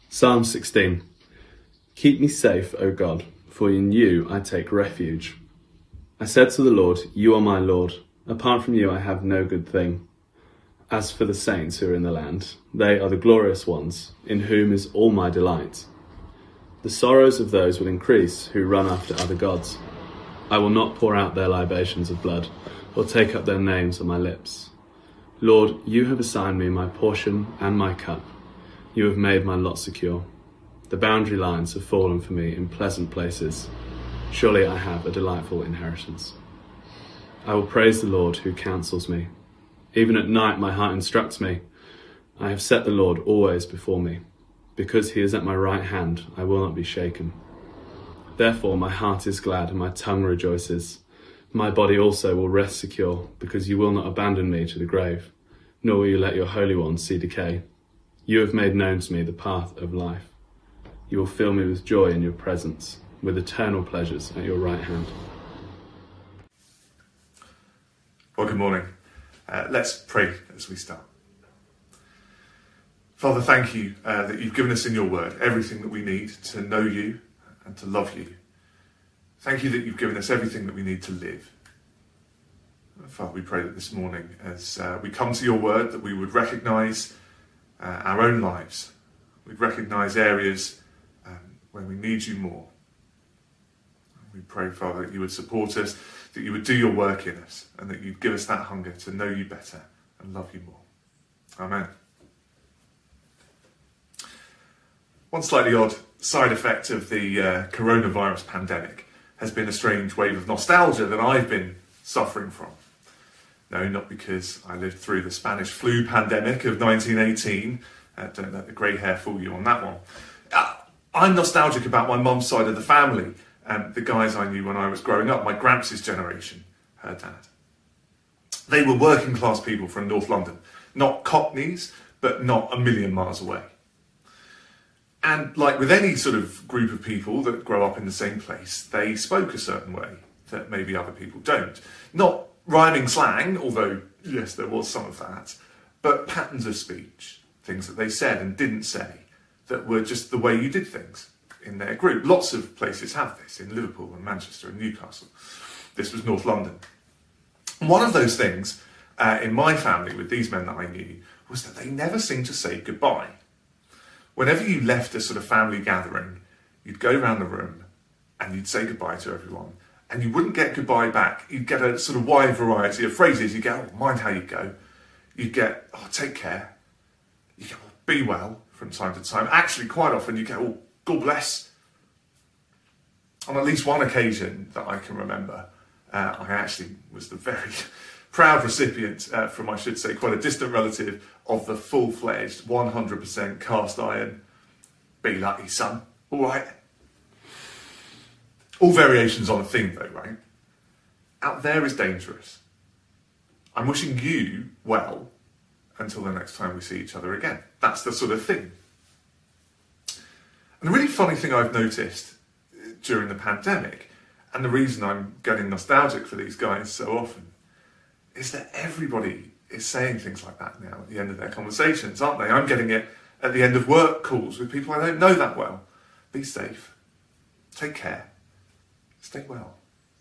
Psalm 16. Keep me safe, O God, for in you I take refuge. I said to the Lord, you are my Lord. Apart from you I have no good thing. As for the saints who are in the land, they are the glorious ones, in whom is all my delight. The sorrows of those will increase who run after other gods. I will not pour out their libations of blood, or take up their names on my lips. Lord, you have assigned me my portion and my cup. You have made my lot secure. The boundary lines have fallen for me in pleasant places. Surely I have a delightful inheritance. I will praise the Lord who counsels me. Even at night my heart instructs me. I have set the Lord always before me. Because he is at my right hand, I will not be shaken. Therefore my heart is glad and my tongue rejoices. My body also will rest secure, because you will not abandon me to the grave, nor will you let your Holy One see decay. You have made known to me the path of life. You will fill me with joy in your presence, with eternal pleasures at your right hand. Well, good morning. Let's pray as we start. Father, thank you that you've given us in your word everything that we need to know you and to love you. Thank you that you've given us everything that we need to live. Father, we pray that this morning as we come to your word that we would recognise our own lives. We'd recognise areas where we need you more. We pray, Father, that you would support us, that you would do your work in us, and that you'd give us that hunger to know you better and love you more. Amen. One slightly odd side effect of the coronavirus pandemic has been a strange wave of nostalgia that I've been suffering from. No, not because I lived through the Spanish flu pandemic of 1918. Don't let the grey hair fool you on that one. I'm nostalgic about my mum's side of the family, the guys I knew when I was growing up, my gramps' generation, her dad. They were working class people from North London, not Cockneys, but not a million miles away. And like with any sort of group of people that grow up in the same place, they spoke a certain way that maybe other people don't. Not rhyming slang, although yes, there was some of that, but patterns of speech, things that they said and didn't say, that were just the way you did things in their group. Lots of places have this, in Liverpool and Manchester and Newcastle. This was North London. One of those things in my family with these men that I knew was that they never seemed to say goodbye. Whenever you left a sort of family gathering, you'd go around the room and you'd say goodbye to everyone, and you wouldn't get goodbye back. You'd get a sort of wide variety of phrases. You'd get, oh, mind how you go. You'd get, oh, take care. You get, oh, be well from time to time. Actually, quite often you get, oh, God bless. On at least one occasion that I can remember, I actually was the very proud recipient from, I should say, quite a distant relative of the full-fledged 100% cast iron, be lucky son, all right. All variations on a theme though, right? Out there is dangerous. I'm wishing you well until the next time we see each other again. That's the sort of thing. And the really funny thing I've noticed during the pandemic, and the reason I'm getting nostalgic for these guys so often, is that everybody is saying things like that now at the end of their conversations, aren't they? I'm getting it at the end of work calls with people I don't know that well. Be safe. Take care. Stay well.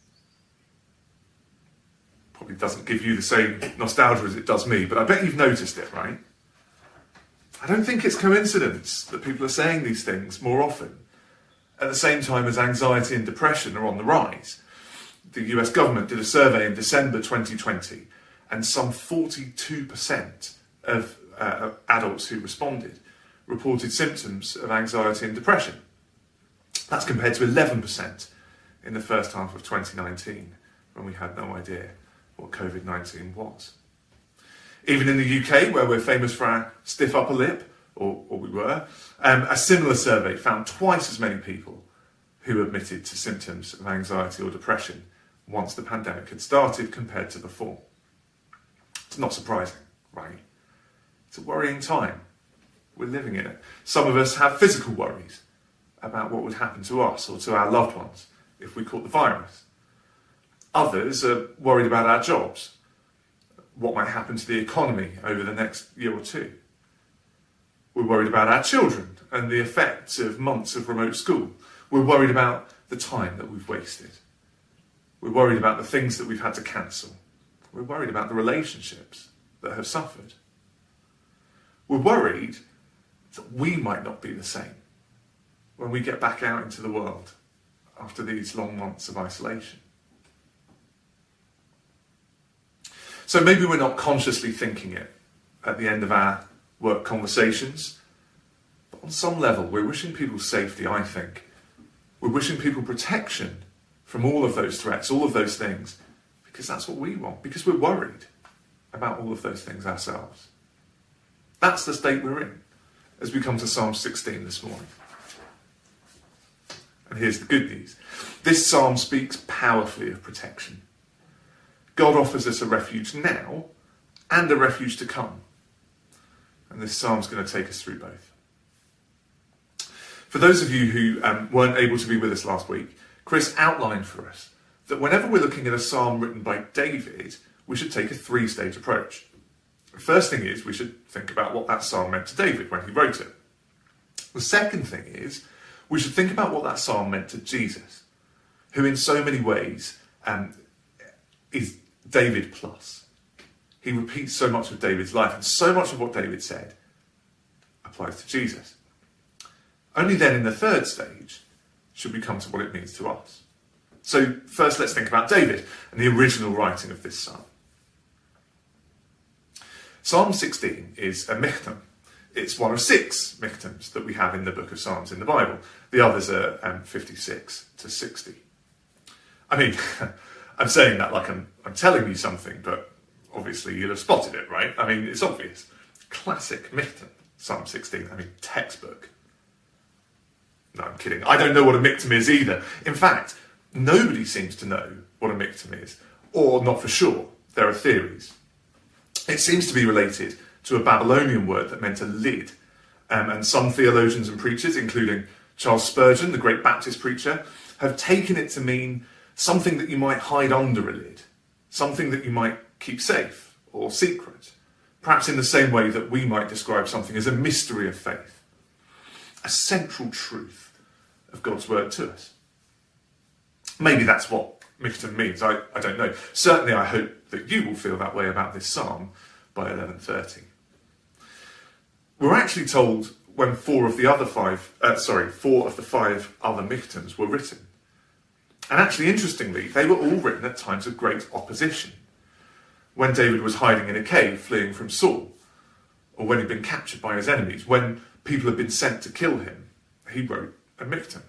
Probably doesn't give you the same nostalgia as it does me, but I bet you've noticed it, right? I don't think it's coincidence that people are saying these things more often at the same time as anxiety and depression are on the rise. The US government did a survey in December 2020, and some 42% of adults who responded reported symptoms of anxiety and depression. That's compared to 11% in the first half of 2019, when we had no idea what COVID-19 was. Even in the UK, where we're famous for our stiff upper lip, or we were, a similar survey found twice as many people who admitted to symptoms of anxiety or depression once the pandemic had started compared to before. It's not surprising, right? It's a worrying time. We're living in it. Some of us have physical worries about what would happen to us or to our loved ones if we caught the virus. Others are worried about our jobs, what might happen to the economy over the next year or two. We're worried about our children and the effects of months of remote school. We're worried about the time that we've wasted. We're worried about the things that we've had to cancel. We're worried about the relationships that have suffered. We're worried that we might not be the same when we get back out into the world after these long months of isolation. So maybe we're not consciously thinking it at the end of our work conversations, but on some level we're wishing people safety, I think. We're wishing people protection from all of those threats, all of those things, because that's what we want, because we're worried about all of those things ourselves. That's the state we're in as we come to Psalm 16 this morning. And here's the good news. This psalm speaks powerfully of protection. God offers us a refuge now and a refuge to come. And this psalm's going to take us through both. For those of you who weren't able to be with us last week, Chris outlined for us that whenever we're looking at a psalm written by David, we should take a three-stage approach. The first thing is we should think about what that psalm meant to David when he wrote it. The second thing is we should think about what that psalm meant to Jesus, who in so many ways is David plus. He repeats so much of David's life, and so much of what David said applies to Jesus. Only then in the third stage should we come to what it means to us. So first let's think about David and the original writing of this psalm. Psalm 16 is a michtam. It's one of 6 michtams that we have in the book of Psalms in the Bible. The others are 56 to 60. I mean, I'm saying that like I'm telling you something, but obviously you'll have spotted it, right? I mean, it's obvious. Classic michtam, Psalm 16. I mean, textbook. No, I'm kidding. I don't know what a michtam is either. In fact, nobody seems to know what a michtam is, or not for sure. There are theories. It seems to be related to a Babylonian word that meant a lid, and some theologians and preachers, including Charles Spurgeon, the great Baptist preacher, have taken it to mean something that you might hide under a lid, something that you might keep safe or secret, perhaps in the same way that we might describe something as a mystery of faith, a central truth of God's word to us. Maybe that's what michtam means, I don't know. Certainly I hope that you will feel that way about this psalm by 11:30. We're actually told when 4 of the 5 other michtams were written. And actually, interestingly, they were all written at times of great opposition. When David was hiding in a cave, fleeing from Saul, or when he'd been captured by his enemies, when people had been sent to kill him, he wrote a michtam.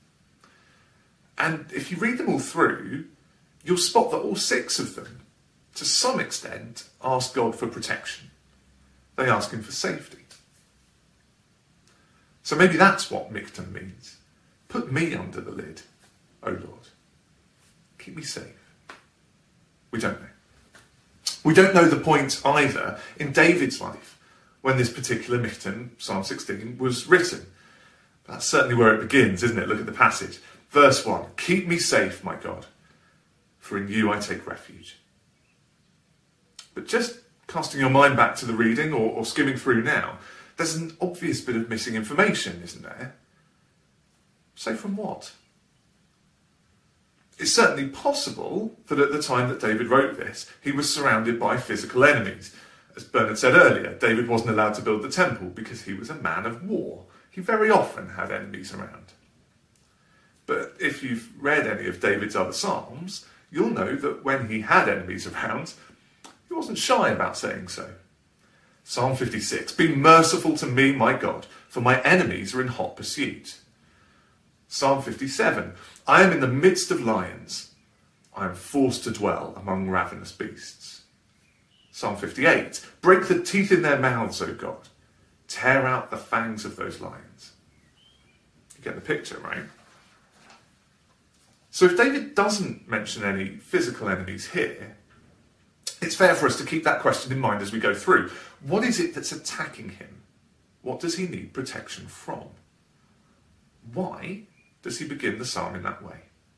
And if you read them all through, you'll spot that all 6 of them, to some extent, ask God for protection. They ask him for safety. So maybe that's what michtam means. Put me under the lid, O Lord. Keep me safe. We don't know. We don't know the point either in David's life when this particular michtam, Psalm 16, was written. But that's certainly where it begins, isn't it? Look at the passage. Verse 1, keep me safe, my God, for in you I take refuge. But just casting your mind back to the reading or skimming through now, there's an obvious bit of missing information, isn't there? Safe from what? It's certainly possible that at the time that David wrote this, he was surrounded by physical enemies. As Bernard said earlier, David wasn't allowed to build the temple because he was a man of war. He very often had enemies around. But if you've read any of David's other psalms, you'll know that when he had enemies around, he wasn't shy about saying so. Psalm 56, be merciful to me, my God, for my enemies are in hot pursuit. Psalm 57, I am in the midst of lions. I am forced to dwell among ravenous beasts. Psalm 58, break the teeth in their mouths, O God. Tear out the fangs of those lions. You get the picture, right? So if David doesn't mention any physical enemies here, it's fair for us to keep that question in mind as we go through. What is it that's attacking him? What does he need protection from? Why does he begin the psalm in that way?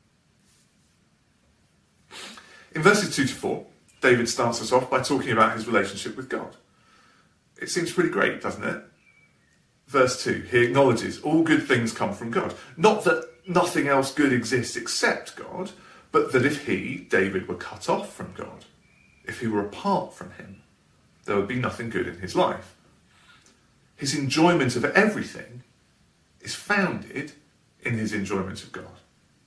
In verses 2 to 4, David starts us off by talking about his relationship with God. It seems pretty great, doesn't it? verse 2, he acknowledges all good things come from God. Not that nothing else good exists except God, but that if he, David, were cut off from God, if he were apart from him, there would be nothing good in his life. His enjoyment of everything is founded in his enjoyment of God.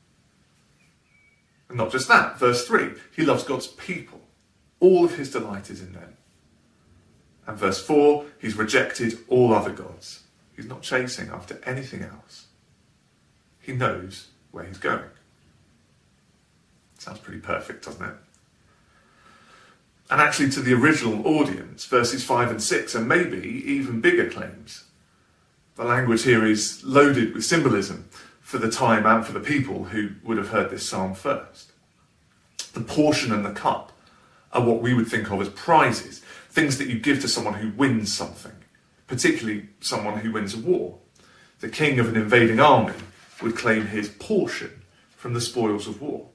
And not just that, verse 3, he loves God's people. All of his delight is in them. And verse 4, he's rejected all other gods. He's not chasing after anything else. He knows where he's going. Sounds pretty perfect, doesn't it? And actually, to the original audience, verses 5 and 6 are maybe even bigger claims. The language here is loaded with symbolism for the time and for the people who would have heard this psalm first. The portion and the cup are what we would think of as prizes, things that you give to someone who wins something, particularly someone who wins a war. The king of an invading army would claim his portion from the spoils of war.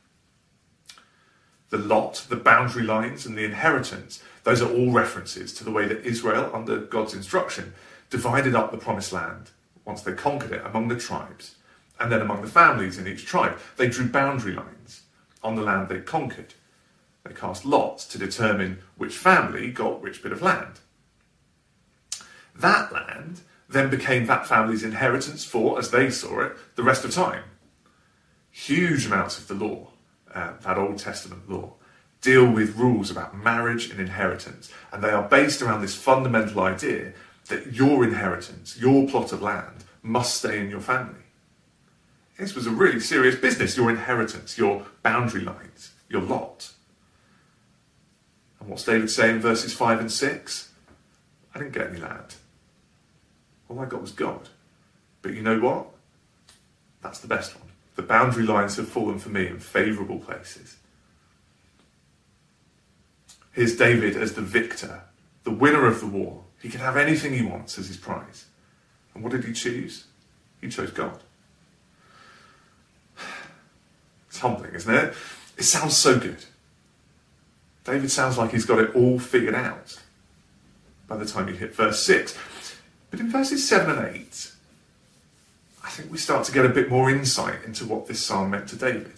The lot, the boundary lines and the inheritance, those are all references to the way that Israel, under God's instruction, divided up the promised land once they conquered it among the tribes, and then among the families in each tribe. They drew boundary lines on the land they conquered. They cast lots to determine which family got which bit of land. That land then became that family's inheritance for, as they saw it, the rest of time. Huge amounts of the law, that Old Testament law, deal with rules about marriage and inheritance, and they are based around this fundamental idea that your inheritance, your plot of land, must stay in your family. This was a really serious business, your inheritance, your boundary lines, your lot. And what's David saying in verses 5 and 6? I didn't get any land. All I got was God. But you know what? That's the best one. The boundary lines have fallen for me in favourable places. Here's David as the victor, the winner of the war. He can have anything he wants as his prize. And what did he choose? He chose God. It's humbling, isn't it? It sounds so good. David sounds like he's got it all figured out by the time you hit verse 6. But in verses 7 and 8, I think we start to get a bit more insight into what this psalm meant to David.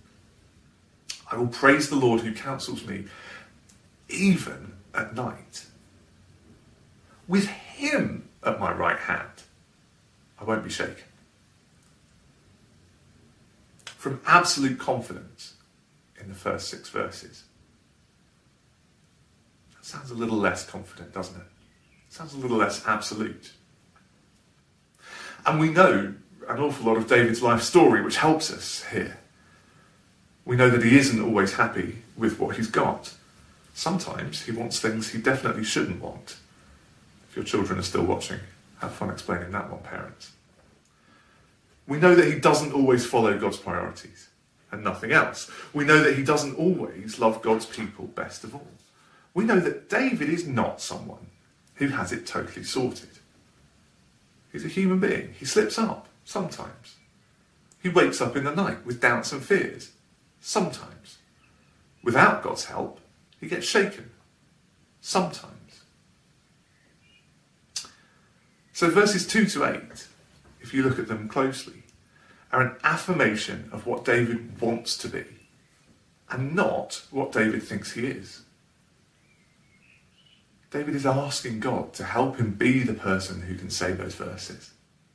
I will praise the Lord who counsels me, even at night. With him at my right hand, I won't be shaken. From absolute confidence in the first 6 verses. That sounds a little less confident, doesn't it? Sounds a little less absolute. And we know an awful lot of David's life story, which helps us here. We know that he isn't always happy with what he's got. Sometimes he wants things he definitely shouldn't want. If your children are still watching, have fun explaining that one, parents. We know that he doesn't always follow God's priorities and nothing else. We know that he doesn't always love God's people best of all. We know that David is not someone who has it totally sorted. He's a human being. He slips up sometimes. He wakes up in the night with doubts and fears sometimes. Without God's help, he gets shaken sometimes. So verses 2 to 8, if you look at them closely, are an affirmation of what David wants to be and not what David thinks he is. David is asking God to help him be the person who can say those verses.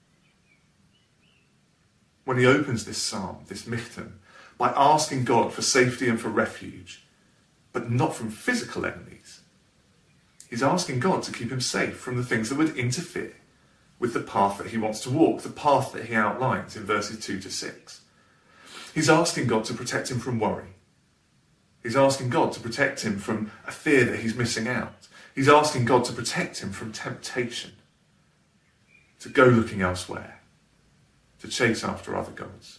When he opens this psalm, this Michtam, by asking God for safety and for refuge, but not from physical enemies, he's asking God to keep him safe from the things that would interfere with the path that he wants to walk, the path that he outlines in verses 2 to 6. He's asking God to protect him from worry. He's asking God to protect him from a fear that he's missing out. He's asking God to protect him from temptation, to go looking elsewhere, to chase after other gods.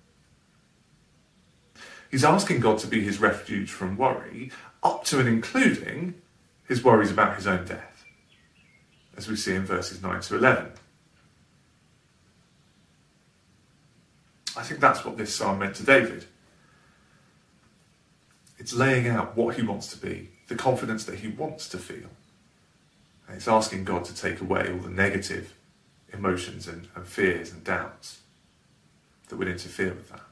He's asking God to be his refuge from worry, up to and including his worries about his own death, as we see in verses 9 to 11. I think that's what this psalm meant to David. It's laying out what he wants to be, the confidence that he wants to feel, And it's asking God to take away all the negative emotions and fears and doubts that would interfere with that.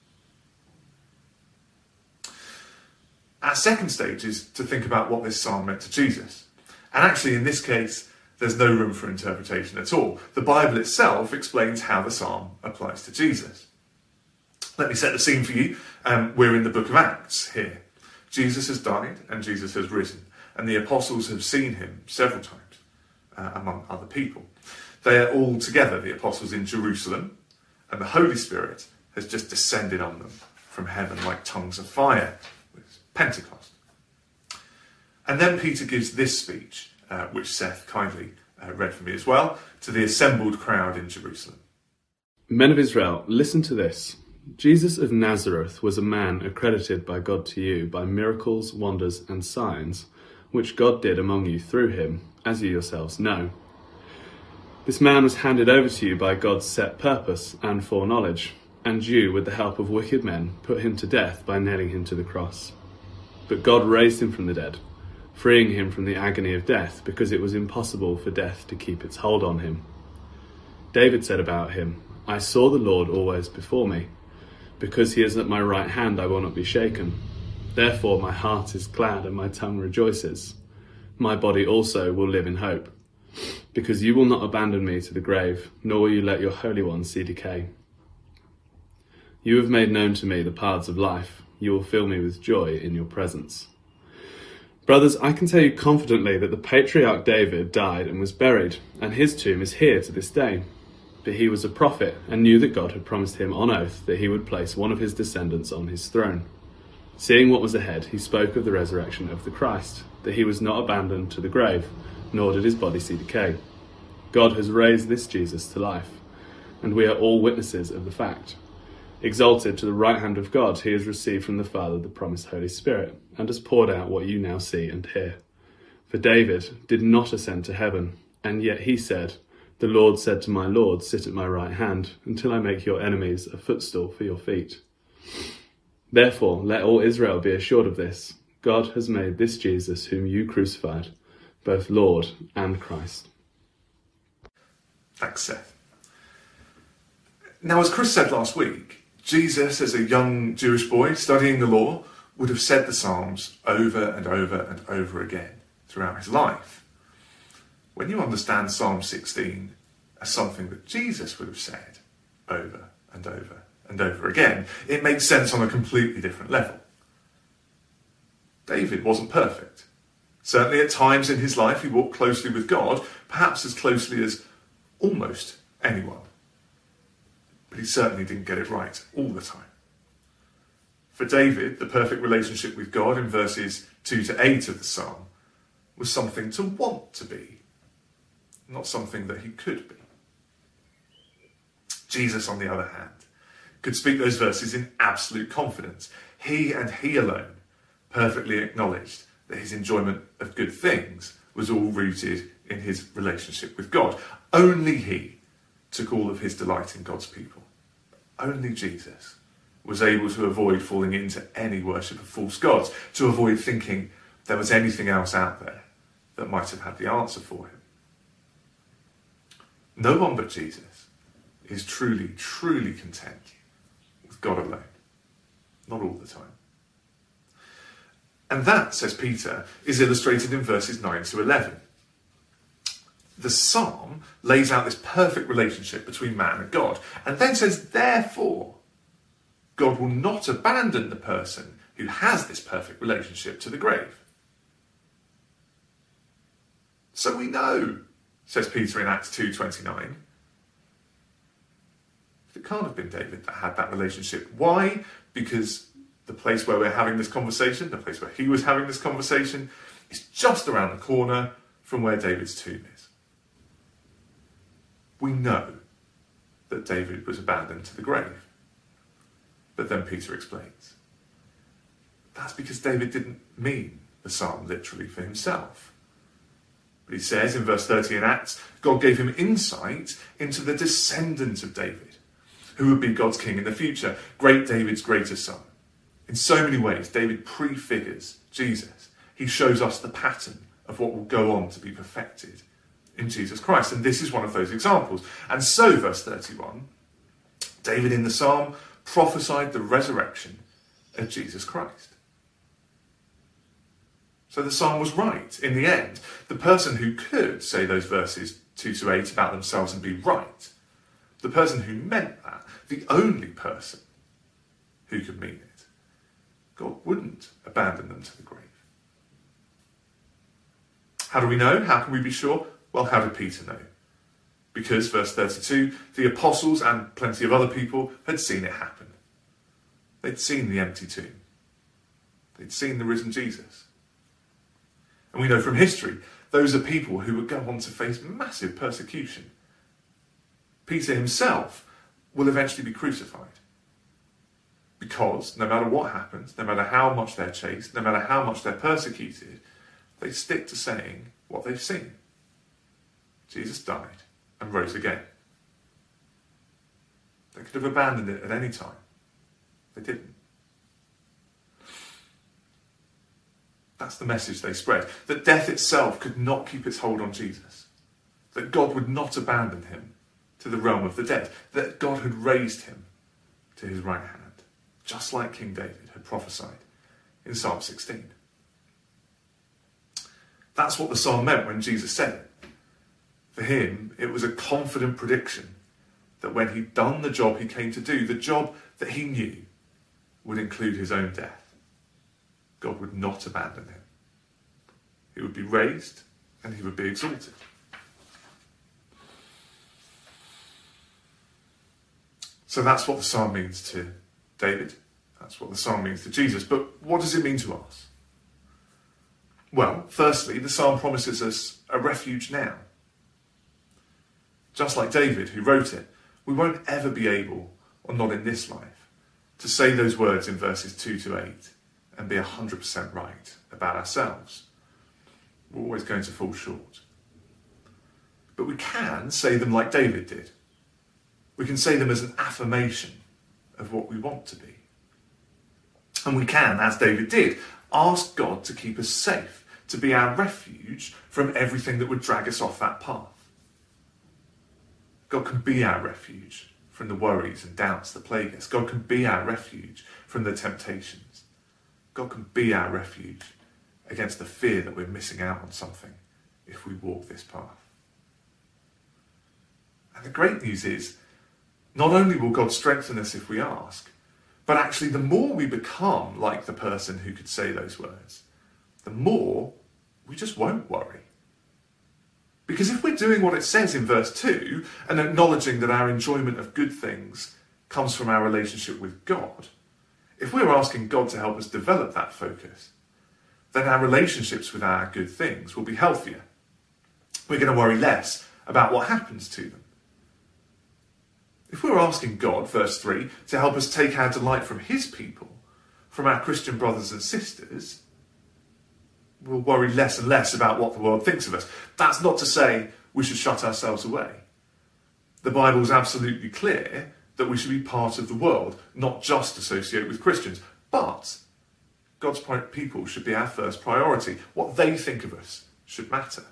Our second stage is to think about what this psalm meant to Jesus. And actually, in this case, there's no room for interpretation at all. The Bible itself explains how the psalm applies to Jesus. Let me set the scene for you. We're in the book of Acts here. Jesus has died and Jesus has risen. And the apostles have seen him several times, among other people. They are all together, the apostles, in Jerusalem. And the Holy Spirit has just descended on them from heaven like tongues of fire. It's Pentecost. And then Peter gives this speech, which Seth kindly read for me as well, to the assembled crowd in Jerusalem. Men of Israel, listen to this. Jesus of Nazareth was a man accredited by God to you by miracles, wonders, and signs, which God did among you through him, as you yourselves know. This man was handed over to you by God's set purpose and foreknowledge, and you, with the help of wicked men, put him to death by nailing him to the cross. But God raised him from the dead, freeing him from the agony of death, because it was impossible for death to keep its hold on him. David said about him, I saw the Lord always before me. Because he is at my right hand, I will not be shaken. Therefore my heart is glad and my tongue rejoices. My body also will live in hope. Because you will not abandon me to the grave, nor will you let your Holy One see decay. You have made known to me the paths of life. You will fill me with joy in your presence. Brothers, I can tell you confidently that the patriarch David died and was buried, and his tomb is here to this day. But he was a prophet and knew that God had promised him on oath that he would place one of his descendants on his throne. Seeing what was ahead, he spoke of the resurrection of the Christ, that he was not abandoned to the grave, nor did his body see decay. God has raised this Jesus to life, and we are all witnesses of the fact. Exalted to the right hand of God, he has received from the Father the promised Holy Spirit, and has poured out what you now see and hear. For David did not ascend to heaven, and yet he said, The Lord said to my Lord, sit at my right hand, until I make your enemies a footstool for your feet. Therefore, let all Israel be assured of this. God has made this Jesus, whom you crucified, both Lord and Christ. Thanks, Seth. Now, as Chris said last week, Jesus, as a young Jewish boy studying the law, would have said the Psalms over and over and over again throughout his life. When you understand Psalm 16 as something that Jesus would have said over and over and over again, it makes sense on a completely different level. David wasn't perfect. Certainly at times in his life he walked closely with God, perhaps as closely as almost anyone. But he certainly didn't get it right all the time. For David, the perfect relationship with God in verses 2 to 8 of the psalm was something to want to be, not something that he could be. Jesus, on the other hand, could speak those verses in absolute confidence. He and he alone perfectly acknowledged that his enjoyment of good things was all rooted in his relationship with God. Only he took all of his delight in God's people. Only Jesus was able to avoid falling into any worship of false gods, to avoid thinking there was anything else out there that might have had the answer for him. No one but Jesus is truly, truly content with God alone. Not all the time. And that, says Peter, is illustrated in verses 9 to 11. The psalm lays out this perfect relationship between man and God, and then says, therefore, God will not abandon the person who has this perfect relationship to the grave. So we know, says Peter in Acts 2:29, it can't have been David that had that relationship. Why? Because the place where we're having this conversation, the place where he was having this conversation, is just around the corner from where David's tomb is. We know that David was abandoned to the grave. But then Peter explains, that's because David didn't mean the psalm literally for himself. But he says in verse 30 in Acts, God gave him insight into the descendant of David, who would be God's king in the future, great David's greater son. In so many ways, David prefigures Jesus. He shows us the pattern of what will go on to be perfected in Jesus Christ. And this is one of those examples. And so, verse 31, David in the psalm prophesied the resurrection of Jesus Christ. So the psalm was right in the end. The person who could say those verses 2 to 8 about themselves and be right, the person who meant that, the only person who could mean it, God wouldn't abandon them to the grave. How do we know? How can we be sure? Well, how did Peter know? Because, verse 32, the apostles and plenty of other people had seen it happen. They'd seen the empty tomb. They'd seen the risen Jesus. And we know from history, those are people who would go on to face massive persecution. Peter himself will eventually be crucified. Because no matter what happens, no matter how much they're chased, no matter how much they're persecuted, they stick to saying what they've seen. Jesus died and rose again. They could have abandoned it at any time. They didn't. That's the message they spread. That death itself could not keep its hold on Jesus. That God would not abandon him to the realm of the dead. That God had raised him to his right hand. Just like King David had prophesied in Psalm 16. That's what the psalm meant when Jesus said it. For him, it was a confident prediction that when he'd done the job he came to do, the job that he knew would include his own death, God would not abandon him. He would be raised and he would be exalted. So that's what the psalm means to David. That's what the psalm means to Jesus. But what does it mean to us? Well, firstly, the psalm promises us a refuge now. Just like David, who wrote it, we won't ever be able, or not in this life, to say those words in verses 2 to 8 and be 100% right about ourselves. We're always going to fall short. But we can say them like David did. We can say them as an affirmation of what we want to be. And we can, as David did, ask God to keep us safe, to be our refuge from everything that would drag us off that path. God can be our refuge from the worries and doubts that plague us. God can be our refuge from the temptations. God can be our refuge against the fear that we're missing out on something if we walk this path. And the great news is, not only will God strengthen us if we ask, but actually the more we become like the person who could say those words, the more we just won't worry. Because if we're doing what it says in verse 2 and acknowledging that our enjoyment of good things comes from our relationship with God, if we're asking God to help us develop that focus, then our relationships with our good things will be healthier. We're going to worry less about what happens to them. If we're asking God, verse 3, to help us take our delight from his people, from our Christian brothers and sisters, we'll worry less and less about what the world thinks of us. That's not to say we should shut ourselves away. The Bible is absolutely clear that we should be part of the world, not just associate with Christians. But God's people should be our first priority. What they think of us should matter.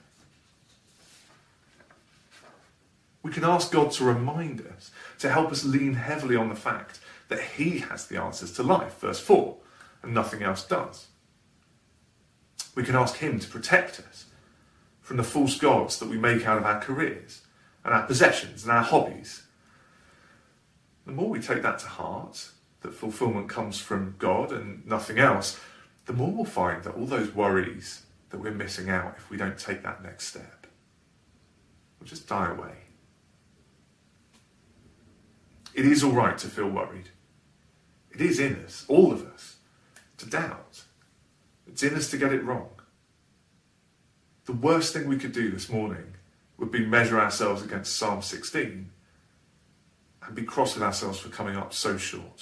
We can ask God to remind us, to help us lean heavily on the fact that he has the answers to life, verse 4, and nothing else does. We can ask him to protect us from the false gods that we make out of our careers and our possessions and our hobbies. The more we take that to heart, that fulfillment comes from God and nothing else, the more we'll find that all those worries that we're missing out if we don't take that next step will just die away. It is all right to feel worried. It is in us, all of us, to doubt. It's in us to get it wrong. The worst thing we could do this morning would be measure ourselves against Psalm 16 and be cross with ourselves for coming up so short.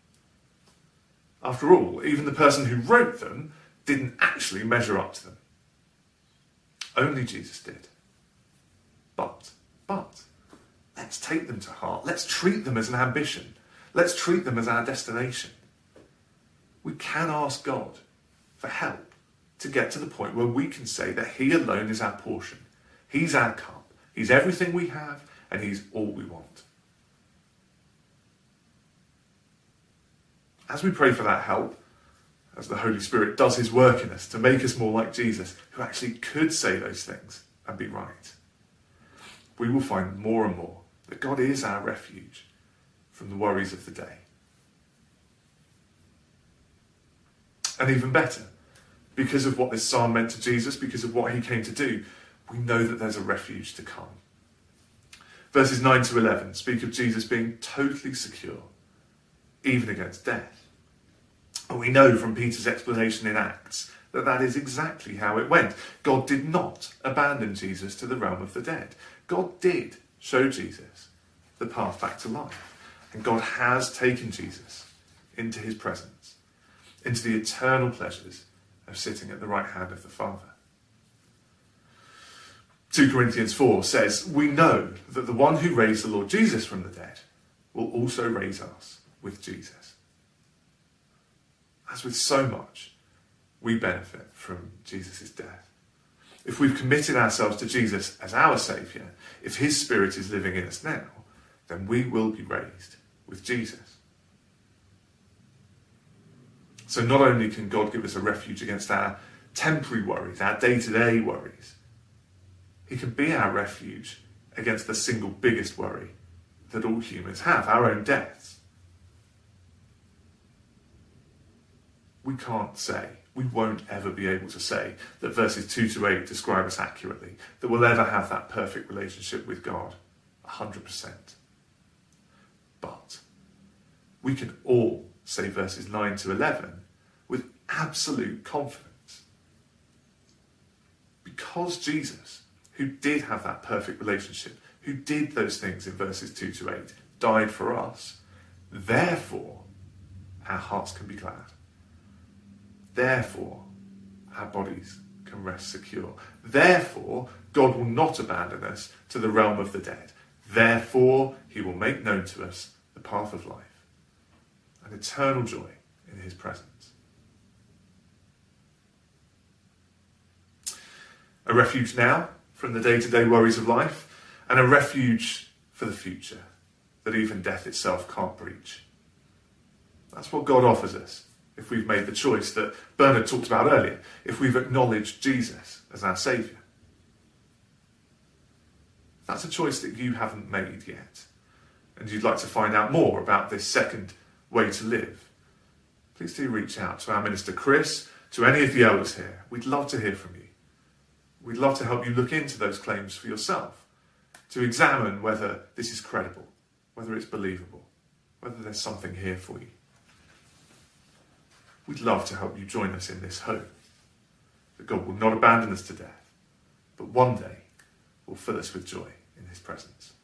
After all, even the person who wrote them didn't actually measure up to them. Only Jesus did. But, let's take them to heart. Let's treat them as an ambition. Let's treat them as our destination. We can ask God for help to get to the point where we can say that he alone is our portion. He's our cup. He's everything we have, and he's all we want. As we pray for that help, as the Holy Spirit does his work in us to make us more like Jesus, who actually could say those things and be right, we will find more and more that God is our refuge from the worries of the day. And even better, because of what this psalm meant to Jesus, because of what he came to do, we know that there's a refuge to come. Verses 9 to 11 speak of Jesus being totally secure, even against death. And we know from Peter's explanation in Acts that that is exactly how it went. God did not abandon Jesus to the realm of the dead. God did show Jesus the path back to life. And God has taken Jesus into his presence, into the eternal pleasures of sitting at the right hand of the Father. 2 Corinthians 4 says, we know that the one who raised the Lord Jesus from the dead will also raise us with Jesus. As with so much, we benefit from Jesus' death. If we've committed ourselves to Jesus as our Saviour, if his Spirit is living in us now, then we will be raised with Jesus. So not only can God give us a refuge against our temporary worries, our day-to-day worries, he can be our refuge against the single biggest worry that all humans have, our own deaths. We can't say, we won't ever be able to say that verses 2 to 8 describe us accurately, that we'll ever have that perfect relationship with God, 100%. But we can all say verses 9 to 11 with absolute confidence. Because Jesus, who did have that perfect relationship, who did those things in verses 2 to 8, died for us, therefore our hearts can be glad. Therefore our bodies can rest secure. Therefore God will not abandon us to the realm of the dead. Therefore he will make known to us the path of life, an eternal joy in his presence. A refuge now from the day-to-day worries of life, and a refuge for the future that even death itself can't breach. That's what God offers us if we've made the choice that Bernard talked about earlier, if we've acknowledged Jesus as our Saviour. That's a choice that you haven't made yet, and you'd like to find out more about this second way to live, please do reach out to our minister Chris, to any of the elders here. We'd love to hear from you. We'd love to help you look into those claims for yourself, to examine whether this is credible, whether it's believable, whether there's something here for you. We'd love to help you join us in this hope that God will not abandon us to death, but one day will fill us with joy in his presence.